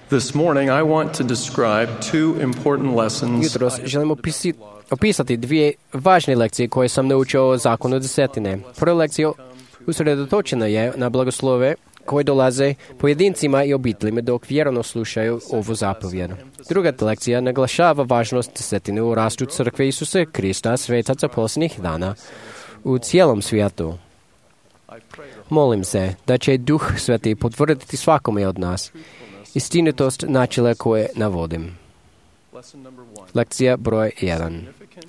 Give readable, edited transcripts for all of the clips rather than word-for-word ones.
This morning I want to describe two important lessons. Jutros želim opisati dvije važne lekcije koje sam naučio o zakonu desetine. Prva lekcija usredotočena je na blagoslove koje dolaze pojedincima i obiteljima dok vjerno slušaju ovu zapovjed. Druga lekcija naglašava važnost desetine u rastu crkve Isusa Krista, svetaca posljednjih dana u cijelom svijetu. Molim se da će Duh Sveti potvrditi svakome od nas istinitost načela koje navodim. Lekcija broj 1.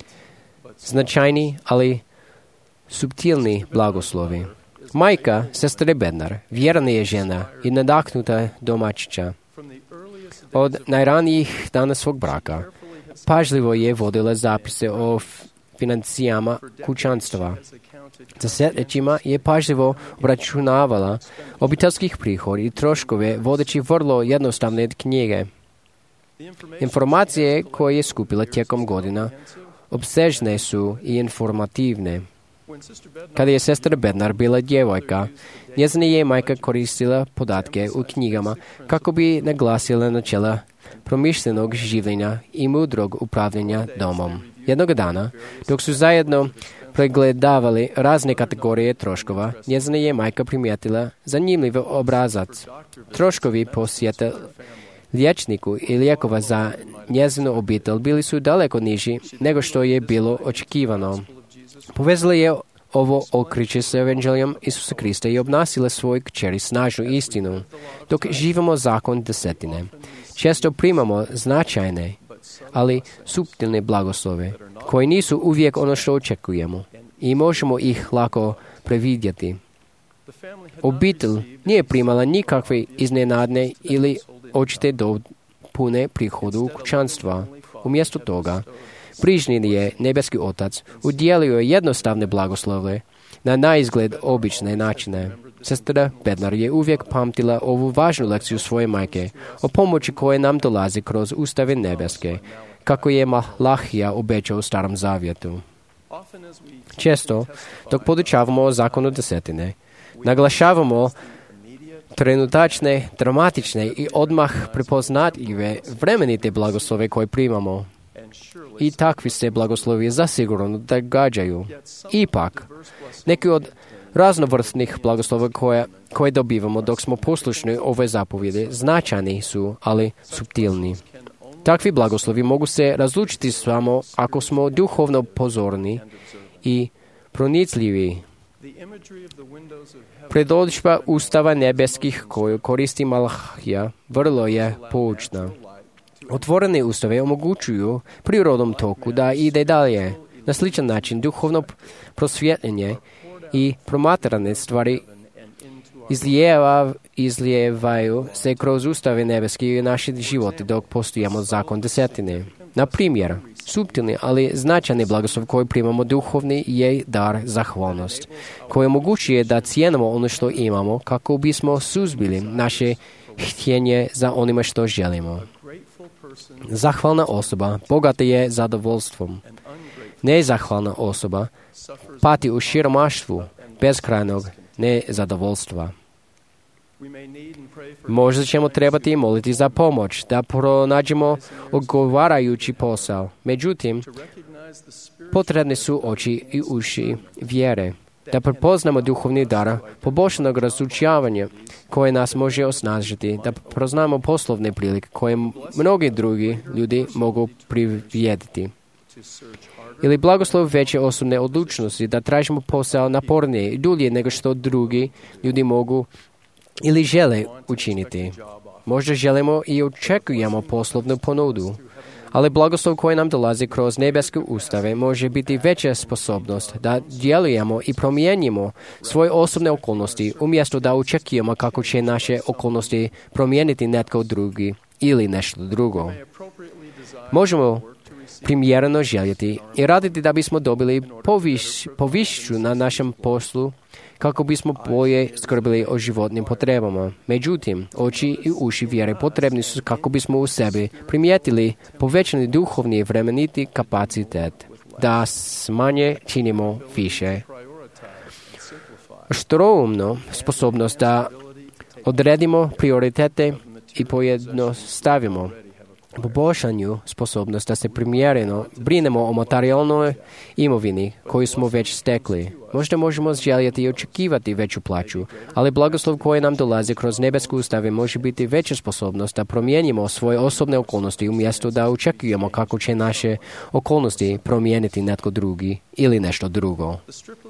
Značajni, ali suptilni blagoslovi. Majka, sestre Bednar, vjerna je žena i nadahnuta domaćica. Od najranijih dana svog braka pažljivo je vodila zapise o financijama kućanstva. Desetljećima je pažljivo obračunavala obiteljskih prihod i troškove vodeći vrlo jednostavne knjige. Informacije koje je skupila tijekom godina opsežne su i informativne. Kada je sestra Bednar bila djevojka, njezina je majka koristila podatke u knjigama kako bi naglasila načela promišljenog življenja i mudrog upravljanja domom. Jednog dana, dok su zajedno pregledavali razne kategorije troškova, njezina je majka primijetila zanimljiv obrazac. Troškovi posjeta liječniku i lijekova za njezinu obitelj bili su daleko niži nego što je bilo očekivano. Povezala je ovo okriće s evanđelijom Isusa Krista i obnasila svoj kćeri snažnu istinu. Dok živimo zakon desetine, često primamo značajne, ali suptilne blagoslove, koji nisu uvijek ono što očekujemo i možemo ih lako previdjeti. Obitelj nije primala nikakve iznenadne ili očite dopune prihodu kućanstva. Umjesto toga, brižni je nebeski Otac udjelio jednostavne blagoslove na naizgled obične načine. Sestra Bednar je uvijek pamtila ovu važnu lekciju svoje majke o pomoći koje nam dolazi kroz ustave nebeske, kako je Malahija obećao u Starom Zavjetu. Često, dok podučavamo o zakonu desetine, naglašavamo trenutačne, dramatične i odmah prepoznatljive vremenite blagoslove koje primamo. I takvi se blagoslovi zasigurno događaju. Ipak, neki od raznovrsnih blagoslova koje dobivamo dok smo poslušni ove zapovjede značajni su, ali suptilni. Takvi blagoslovi mogu se razlučiti samo ako smo duhovno pozorni i pronicljivi. Predodžba ustava nebeskih koju koristi Malahija vrlo je poučna. Otvorene ustave omogućuju prirodnom toku da ide dalje. Na sličan način duhovno prosvjetljenje i promatrane stvari izlijevaju se kroz ustave nebeske i naše živote dok postojimo zakon desetine. Na primjer, suptilni, ali značajni blagoslov koji primamo duhovni je dar zahvalnost, koji omogućuje da cijenimo ono što imamo kako bismo suzbili naše htjenje za onima što želimo. Zahvalna osoba bogata je zadovoljstvom. Nezahvalna osoba pati u siromaštvu beskrajnog nezadovoljstva. Možda ćemo trebati moliti za pomoć da pronađemo odgovarajući posao. Međutim, potrebne su oči i uši vjere, da prepoznamo duhovni dar poboljšanog razučavanja koje nas može osnažiti, da proznamo poslovne prilike koje mnogi drugi ljudi mogu privjediti. Ili blagoslov veće osobne odlučnosti da tražimo posao napornije i dulje nego što drugi ljudi mogu ili žele učiniti. Možda želimo i očekujemo poslovnu ponudu, ali blagoslov koji nam dolazi kroz nebeske ustave može biti veća sposobnost da djelujemo i promijenimo svoje osobne okolnosti umjesto da očekujemo kako će naše okolnosti promijeniti netko drugi ili nešto drugo. Možemo primjereno željeti i raditi da bismo dobili povišću na našem poslu kako bismo bolje skrbili o životnim potrebama. Međutim, oči i uši vjere potrebni su kako bismo u sebi primijetili povećani duhovni i vremeniti kapacitet da s manje činimo više. Štroumno sposobnost da odredimo prioritete i pojednostavimo poboljšanju sposobnost da se primjereno brinemo o materijalnoj imovini koju smo već stekli. Možda možemo željeti i očekivati veću plaću, ali blagoslov koji nam dolazi kroz nebesku ustave može biti veća sposobnost da promijenimo svoje osobne okolnosti umjesto da očekujemo kako će naše okolnosti promijeniti netko drugi ili nešto drugo.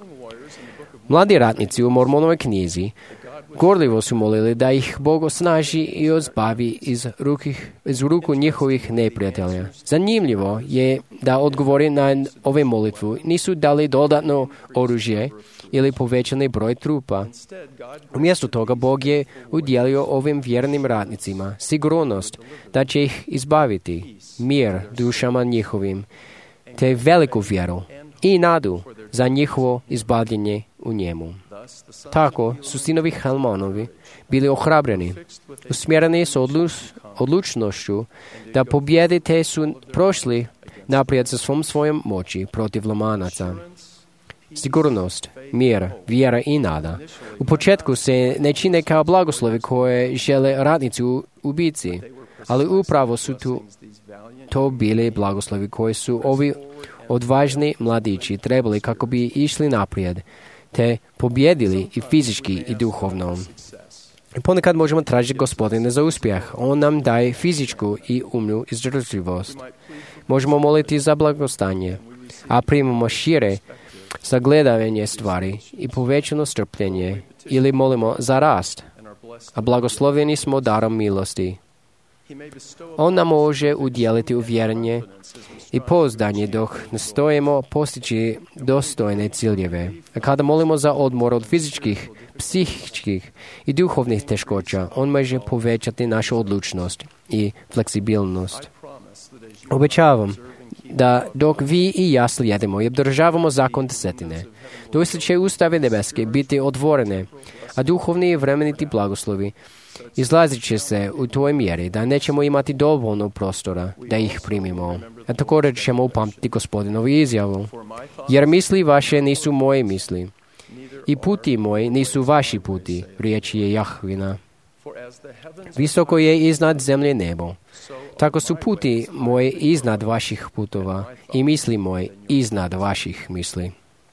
Mladi ratnici u Mormonovoj knjizi gorljivo su molili da ih Bog osnaži i ozbavi iz ruku njihovih neprijatelja. Zanimljivo je da odgovori na ove molitvu nisu dali dodatno oružje ili povećani broj trupa. Umjesto toga Bog je udjelio ovim vjernim ratnicima sigurnost da će ih izbaviti, mir dušama njihovim, te veliku vjeru i nadu za njihovo izbavljenje u njemu. Tako su sinovi Helmanovi bili ohrabreni, usmjereni s odlučnošću da pobjede, te su prošli naprijed sa svojom moći protiv Lomanaca. Sigurnost, mir, vjera i nada u početku se ne čine kao blagoslovi koje žele ratnici ubici, ali upravo su to bili blagoslovi koji su ovi odvažni mladići trebali kako bi išli naprijed, te pobjedili i fizički i duhovno. I ponekad možemo tražiti Gospodine za uspjeh. On nam daje fizičku i umnu izdržljivost. Možemo moliti za blagostanje, a primamo šire sagledavanje stvari i povećano strpljenje, ili molimo za rast, a blagoslovljeni smo darom milosti. On nam može udjeliti uvjerenje i pouzdanje dok nastojimo postići dostojne ciljeve. A kada molimo za odmor od fizičkih, psihičkih i duhovnih teškoća, on može povećati našu odlučnost i fleksibilnost. Obećavam da dok vi i ja slijedimo i obdržavamo zakon desetine, doista će ustave nebeske biti otvorene, a duhovni i vremeniti blagoslovi izlazit će se u toj mjeri da nećemo imati dovoljno prostora da ih primimo. A također ćemo upamtiti Gospodinovu izjavu. Jer misli vaše nisu moje misli i puti moji nisu vaši puti, riječi je Jahvina. Visoko je iznad zemlje nebo, tako su puti moji iznad vaših putova i misli moji iznad vaših misli.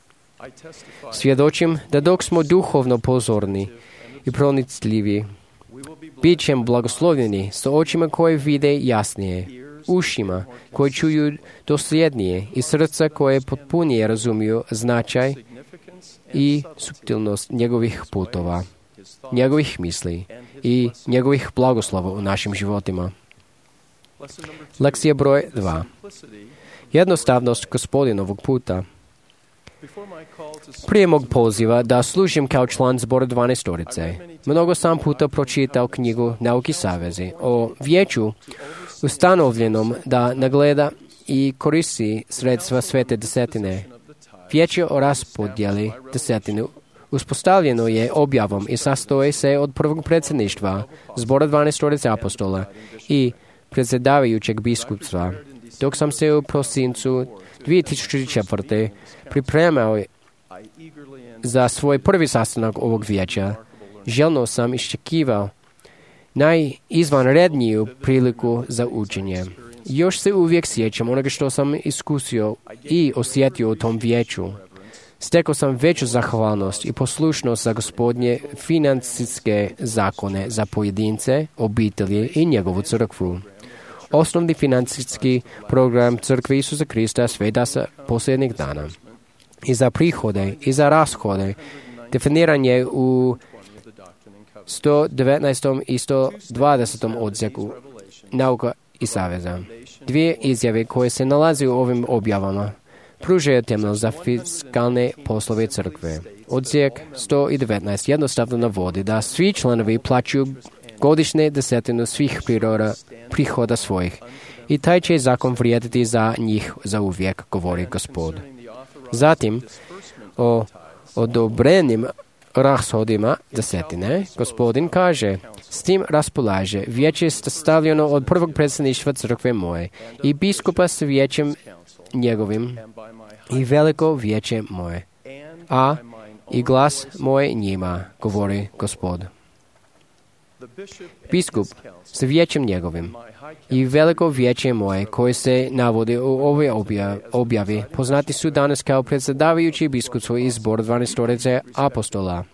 Svjedočim da dok smo duhovno pozorni i pronicljivi, bit ćemo blagoslovljeni sa očima koje vide jasnije, ušima koje čuju dosljednije i srca koje potpunije razumiju značaj i suptilnost njegovih putova, njegovih misli i njegovih blagoslova u našim životima. Lekcija broj 2. Jednostavnost Gospodinovog puta. Prije mog poziva da služim kao član zbora 12-orice, mnogo sam puta pročitao knjigu Nauki savezi o vijeću ustanovljenom da nagleda i koristi sredstva svete desetine. Vijeće o raspodjeli desetine uspostavljeno je objavom i sastoji se od prvog predsjedništva zbora 12-orice apostola i predsjedavajućeg biskupstva. Dok sam se u prosincu 2004. pripremao za svoj prvi sastanak ovog vijeća, željno sam iščekivao najizvanredniju priliku za učenje. Još se uvijek sjećam onoga što sam iskusio i osjetio u tom vijeću. Stekao sam veću zahvalnost i poslušnost za Gospodnje financijske zakone za pojedince, obitelji i njegovu crkvu. Osnovni financijski program crkve Isusa Krista sve da sa posljednjih dana. I za prihode i za rashode definiranje u 119. i 120. odsjeku Nauka i saveza. Dvije izjave koje se nalazi u ovim objavama pružaju temelj za fiskalne poslove crkve. Odsjek 119 jednostavno navodi da svi članovi plaćaju godišnje desetinu svih prihoda svojih i taj će zakon vrijediti za njih za uvijek, govori Gospod. Zatim, o odobrenim rashodima desetine, Gospodin kaže, s tim raspolaže vijeće stavljeno od prvog predsjedništva crkve moje i biskupa s vijećem njegovim i veliko vijeće moje, a i glas moj njima, govori Gospod. Biskup sa vijećem njegovim i veliko vijeće moje koje se navodi u ovoj objavi poznati su danas kao predsjedavajući biskupstvo i zbor 12 apostola.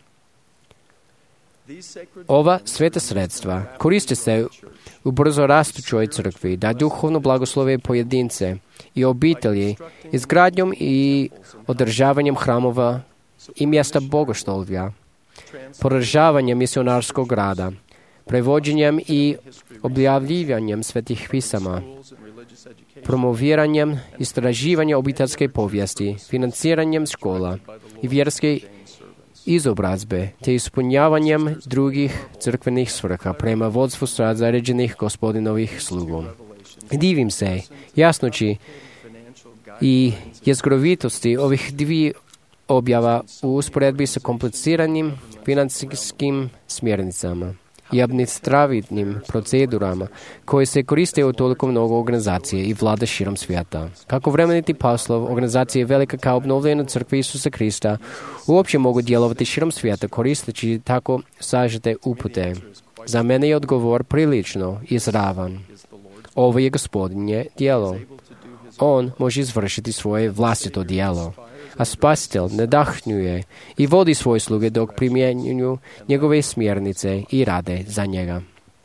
Ova sveta sredstva koriste se u brzo rastućoj crkvi da duhovno blagoslove pojedince i obitelji izgradnjom i održavanjem hramova i mjesta bogoštolja, podržavanjem misionarskog rada, prevođenjem i objavljivanjem svetih pisama, promoviranjem istraživanja obiteljske povijesti, financiranjem škola i vjerske izobrazbe, te ispunjavanjem drugih crkvenih svrha prema vodstvu zaređenih gospodinovih slugom. Divim se jasnoći i jezgrovitosti ovih dviju objava u usporedbi sa kompliciranim financijskim smjernicama i administrativnim procedurama koje se koriste u toliko mnogo organizacije i vlade širom svijeta. Kako vremeniti poslov organizacije velika kao obnovljena crkva Isusa Krista uopće mogu djelovati širom svijeta koristeći tako sažete upute. Za mene je odgovor prilično izravan. Ovo je Gospodinje djelo. On može izvršiti svoje vlastito djelo, a Spasitelj nadahnjuje i vodi svoje sluge dok primjenjuju njegove smjernice i rade za njega.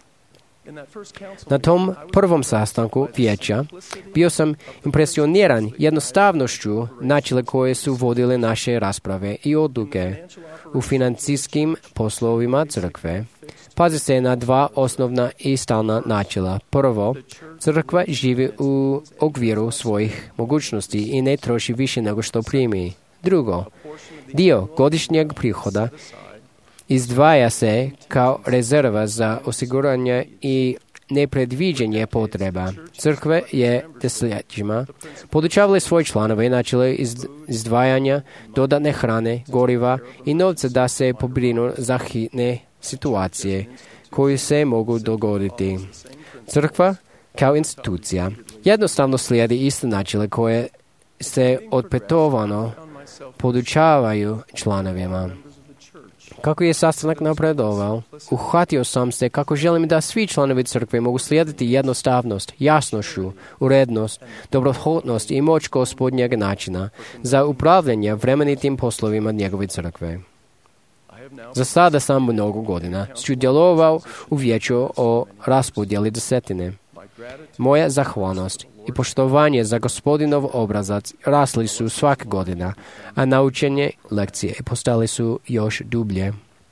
Na tom prvom sastanku vijeća bio sam impresioniran jednostavnošću načela koje su vodile naše rasprave i odluke u financijskim poslovima crkve. Pazi se na dva osnovna i stalna načela. Prvo, crkva živi u okviru svojih mogućnosti i ne troši više nego što primi. Drugo, dio godišnjeg prihoda izdvaja se kao rezerva za osiguranje i nepredviđenje potreba. Crkve je desetljećima podučavale svoje članove načele izdvajanja dodatne hrane, goriva i novca da se pobrinu za hitne situacije koje se mogu dogoditi. Crkva kao institucija jednostavno slijedi iste načele koje se opetovano podučavaju članovima. Kako je sastanak napredovao, uhvatio sam se kako želim da svi članovi crkve mogu slijediti jednostavnost, jasnošću, urednost, dobrohotnost i moć Gospodnjeg načina za upravljanje vremenitim poslovima njegove crkve. Za sada sam mnogo godina sudjelovao u vijeću o raspodjeli desetine. Moja zahvalnost i poštovanje za Gospodinov obrazac rasli su svake godina, a naučenje lekcije postali su još dublje.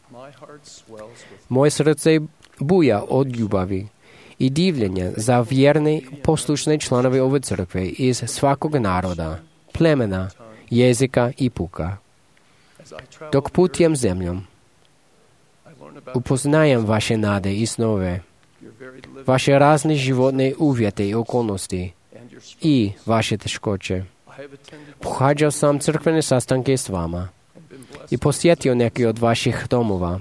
Moje srce buja od ljubavi i divljenja za vjerne, poslušne članove ove crkve iz svakog naroda, plemena, jezika i puka. Dok putujem zemljom, upoznajem vaše nade i snove, vaše razne životne uvjete i okolnosti i vaše teškoće. Pohađao sam crkvene sastanke s vama i posjetio neki od vaših domova.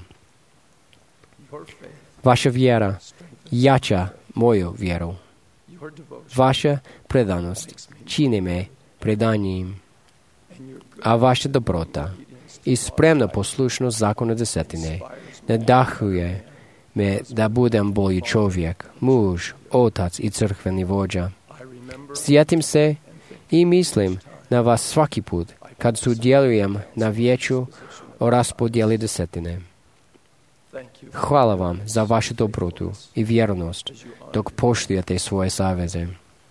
Vaša vjera jača moju vjeru. Vaša predanost čini me predanijim, a vaša dobrota i spremna poslušnost zakona desetine nadahuje me da budem bolji čovjek, muž, otac i crkveni vođa. Sjetim se i mislim na vas svaki put kad sudjelujem na vijeću o raspodjeli desetine. Hvala vam za vašu dobrotu i vjernost dok poštujete svoje saveze.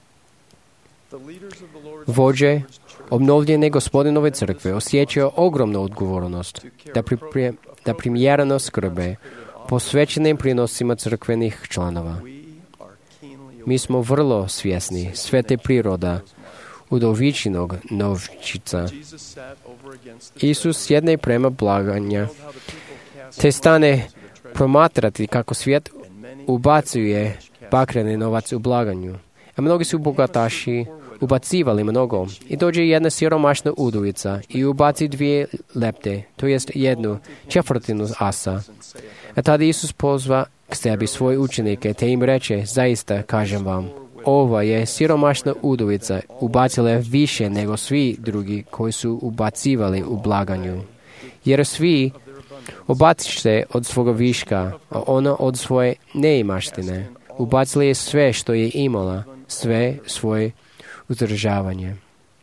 Vođe obnovljene Gospodinove crkve osjećaju ogromnu odgovornost da primjereno skrbe posvećenim prinosima crkvenih članova. Mi smo vrlo svjesni svete priroda udovičinog novčica. Isus sjedne prema blaganja, te stane promatrati kako svijet ubacuje bakreni novac u blaganju. A mnogi su bogataši ubacivali mnogo. I dođe jedna siromašna udovica i ubaci 2 lepte, to jest 1/4 asa. A tada Isus pozva k sebi svoje učenike, te im reče, zaista kažem vam, ova je siromašna udovica ubacila više nego svi drugi koji su ubacivali u blaganju. Jer svi Obaciš se od svoga viška, a ona od svoje neimaštine. Ubacila je sve što je imala, sve svoje uzdržavanje.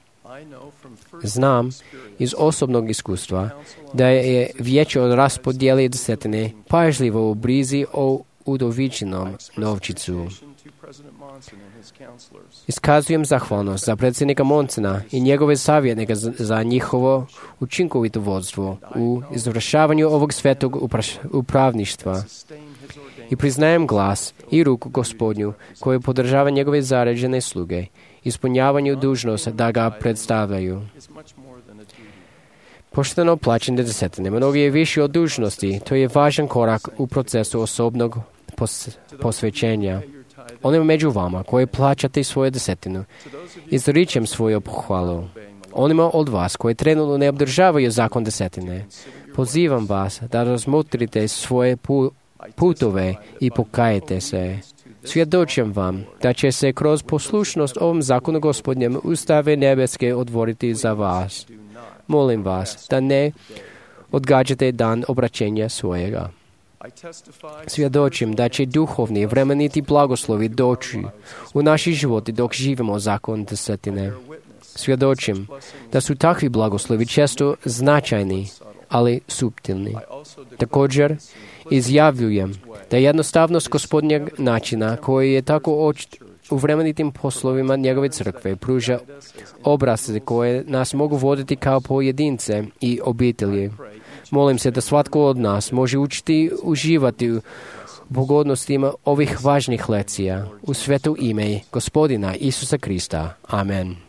Znam iz osobnog iskustva da je vijeće o raspodjeli desetine pažljivo u brizi o udovičinom novčicu. Iskazujem zahvalnost za predsjednika Monsena i njegove savjetnike za njihovo učinkovito vodstvo u izvršavanju ovog svetog upravništva. I priznajem glas i ruku Gospodnju koji podržava njegove zaređene sluge, ispunjavanju dužnost da ga predstavljaju. Pošteno plaćanje desetine mnogo je više od dužnosti. To je važan korak u procesu osobnog posvećenja. Onima među vama koji plaćate svoju desetinu, izričem svoju pohvalu. Onima od vas koji trenutno ne obdržavaju zakon desetine, pozivam vas da razmotrite svoje putove i pokajete se. Svjedočim vam da će se kroz poslušnost ovom zakonu Gospodnjem ustave nebeske otvoriti za vas. Molim vas da ne odgađate dan obraćenja svojega. Svjedočim da će duhovni vremeniti blagoslovi doći u naši životi dok živimo zakon desetine. Svjedočim da su takvi blagoslovi često značajni, ali suptilni. Također izjavljujem da jednostavnost Gospodnjeg načina koji je tako očit u vremenitim poslovima njegove crkve pruža obraze koje nas mogu voditi kao pojedince i obitelji. Molim se da svatko od nas može učiti uživati u pogodnostima ovih važnih lekcija u sveto ime Gospodina Isusa Krista. Amen.